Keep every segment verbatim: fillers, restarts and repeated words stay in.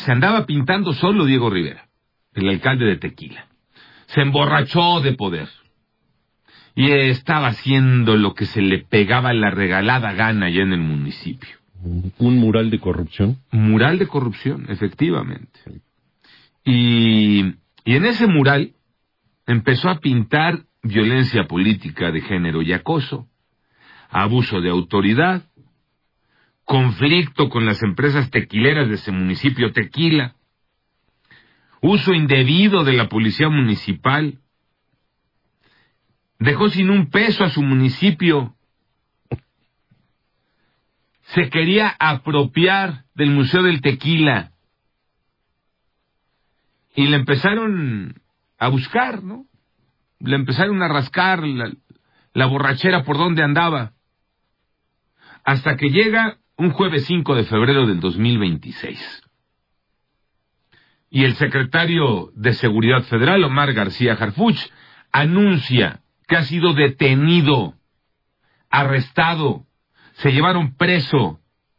se andaba pintando solo Diego Rivera, el alcalde de Tequila. Se emborrachó de poder. Y estaba haciendo lo que se le pegaba la regalada gana allá en el municipio. ¿Un mural de corrupción? Mural de corrupción, efectivamente. Y, y en ese mural empezó a pintar violencia política de género y acoso, abuso de autoridad, conflicto con las empresas tequileras de ese municipio Tequila, uso indebido de la policía municipal, dejó sin un peso a su municipio, se quería apropiar del Museo del Tequila y le empezaron a buscar, ¿no? Le empezaron a rascar la, la borrachera por donde andaba, hasta que llega un jueves cinco de febrero del dos mil veintiséis. Y el secretario de Seguridad Federal, Omar García Harfuch, anuncia que ha sido detenido, arrestado, se llevaron preso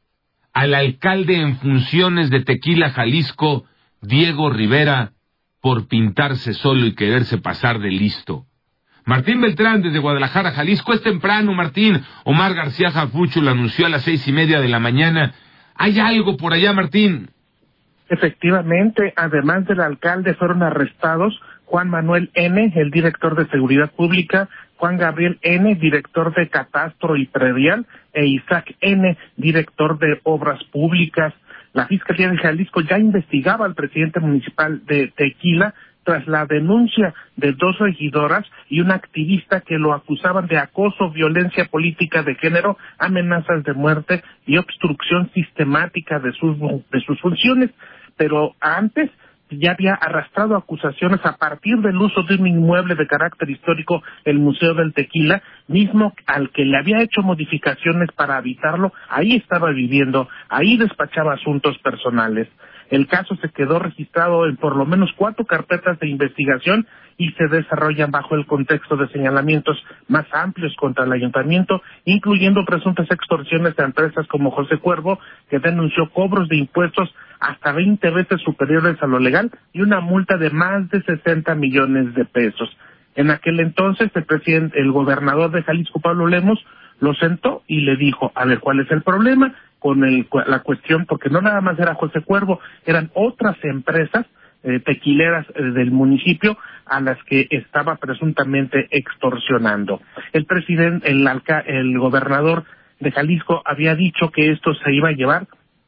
al alcalde en funciones de Tequila, Jalisco, Diego Rivera, por pintarse solo y quererse pasar de listo. Martín Beltrán, desde Guadalajara, Jalisco. Es temprano, Martín. Omar García Harfuch lo anunció a las seis y media de la mañana. ¿Hay algo por allá, Martín? Efectivamente, además del alcalde, fueron arrestados Juan Manuel N., el director de Seguridad Pública, Juan Gabriel N., director de Catastro y Predial, e Isaac N., director de Obras Públicas. La Fiscalía de Jalisco ya investigaba al presidente municipal de Tequila tras la denuncia de dos regidoras y una activista que lo acusaban de acoso, violencia política de género, amenazas de muerte y obstrucción sistemática de sus, de sus funciones. Pero antes ya había arrastrado acusaciones a partir del uso de un inmueble de carácter histórico, el Museo del Tequila, mismo al que le había hecho modificaciones para habitarlo. Ahí estaba viviendo, ahí despachaba asuntos personales. El caso se quedó registrado en por lo menos cuatro carpetas de investigación y se desarrollan bajo el contexto de señalamientos más amplios contra el ayuntamiento, incluyendo presuntas extorsiones a empresas como José Cuervo, que denunció cobros de impuestos hasta veinte veces superiores a lo legal y una multa de más de sesenta millones de pesos. En aquel entonces, el presidente, el gobernador de Jalisco, Pablo Lemos, lo sentó y le dijo, a ver, ¿cuál es el problema con el, la cuestión? Porque no nada más era José Cuervo, eran otras empresas eh, tequileras eh, del municipio a las que estaba presuntamente extorsionando. El presidente, el, alca, el gobernador de Jalisco había dicho que esto se iba a llevar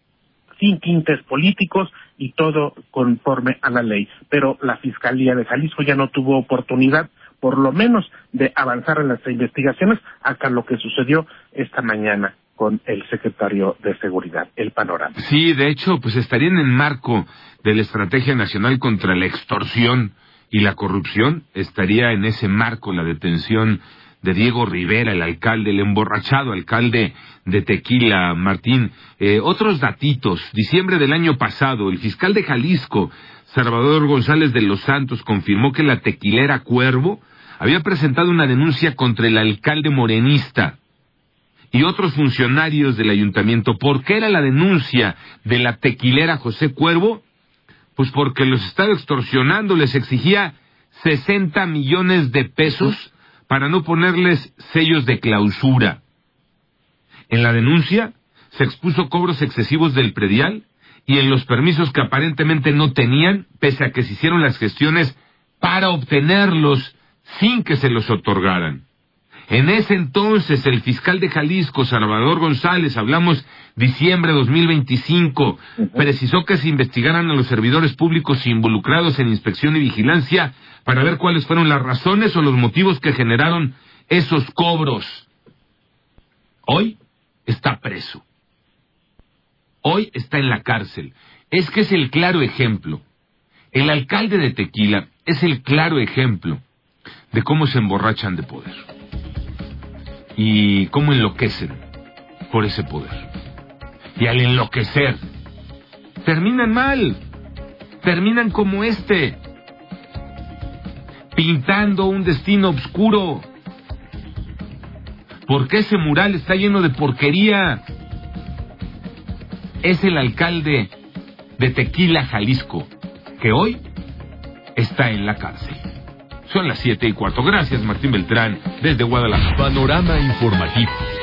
sin tintes políticos y todo conforme a la ley. Pero la Fiscalía de Jalisco ya no tuvo oportunidad, por lo menos, de avanzar en las investigaciones hasta lo que sucedió esta mañana con el secretario de Seguridad, el panorama. Sí, de hecho, pues estaría en el marco de la Estrategia Nacional contra la Extorsión y la Corrupción, estaría en ese marco la detención de Diego Rivera, el alcalde, el emborrachado alcalde de Tequila, Martín. Eh, otros datitos. Diciembre del año pasado, el fiscal de Jalisco, Salvador González de los Santos, confirmó que la tequilera Cuervo había presentado una denuncia contra el alcalde morenista y otros funcionarios del ayuntamiento. ¿Por qué era la denuncia de la tequilera José Cuervo? Pues porque los estaba extorsionando, les exigía sesenta millones de pesos para no ponerles sellos de clausura. En la denuncia se expuso cobros excesivos del predial y en los permisos que aparentemente no tenían, pese a que se hicieron las gestiones para obtenerlos sin que se los otorgaran. En ese entonces, el fiscal de Jalisco, Salvador González, hablamos diciembre de dos mil veinticinco, precisó que se investigaran a los servidores públicos involucrados en inspección y vigilancia para ver cuáles fueron las razones o los motivos que generaron esos cobros. Hoy está preso. Hoy está en la cárcel. Es que es el claro ejemplo. El alcalde de Tequila es el claro ejemplo de cómo se emborrachan de poder y cómo enloquecen por ese poder. Y al enloquecer, terminan mal, terminan como este, pintando un destino oscuro, porque ese mural está lleno de porquería. Es el alcalde de Tequila, Jalisco, que hoy está en la cárcel. Son las siete y cuarto. Gracias, Martín Beltrán, desde Guadalajara. Panorama informativo.